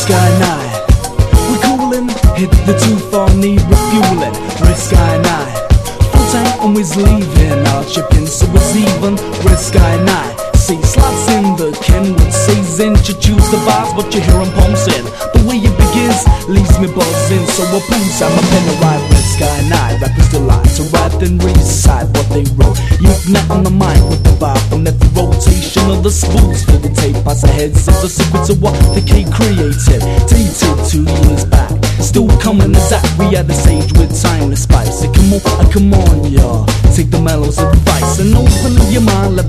Sky 9. We coolin', hit the too far, need refueling. Red Sky 9. Full tank always leaving, our chicken so it's even. Red Sky 9. See, slots in the Kenwood season. You choose the vibes, but you hear them pulsing. The way it begins leaves me buzzing. So I pose, I'm a pen to write. Red Sky 9, rappers delight to write and recite what they wrote. You've not on the mind with the vibe, and at the rotation of the spools for the tape pass aheads is the secrets of what the K created. Dated 2 years back, still coming as that. We at the stage with time to spice it. Come on, y'all, take the mellows advice and open up your mind. Let